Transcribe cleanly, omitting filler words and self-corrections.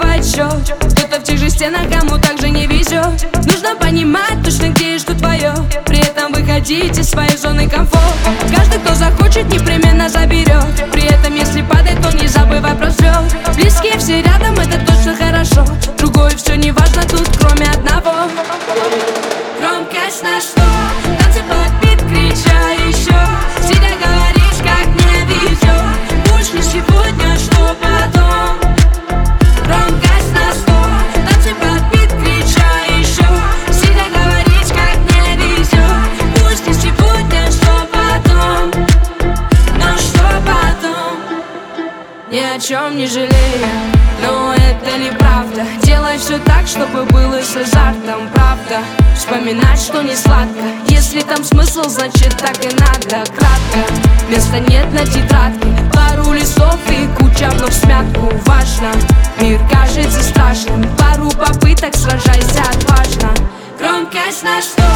забивает счет. Кто-то в тех же стенах, кому также не везет. Нужно понимать точно, где и что твое. При этом выходить из своей зоны комфорта. Каждый, кто захочет, непременно заберет. При этом, если падает, он не забывай про взлет. Близкие все рядом, это точно хорошо. Другое все не важно тут, кроме одного. Громкость на 100, танцы под бит, крича еще. Сидя говоришь, как мне везет. Пусть не сегодня, что потом. Громкость на 100, танцы под бит, крича еще. Сидя говоришь, как мне везет. Пусть не сегодня, что потом. Но что потом? Ни о чем не жалею, но это неправда. Делай все так, чтобы было с азартом, правда. Вспоминать, что не сладко. Если там смысл, значит так и надо. Кратко, места нет на тетрадке. Пару листов и куча вновь всмятку. Важно, мир кажется страшным. Пару попыток, сражайся отважно. Громкость на 100.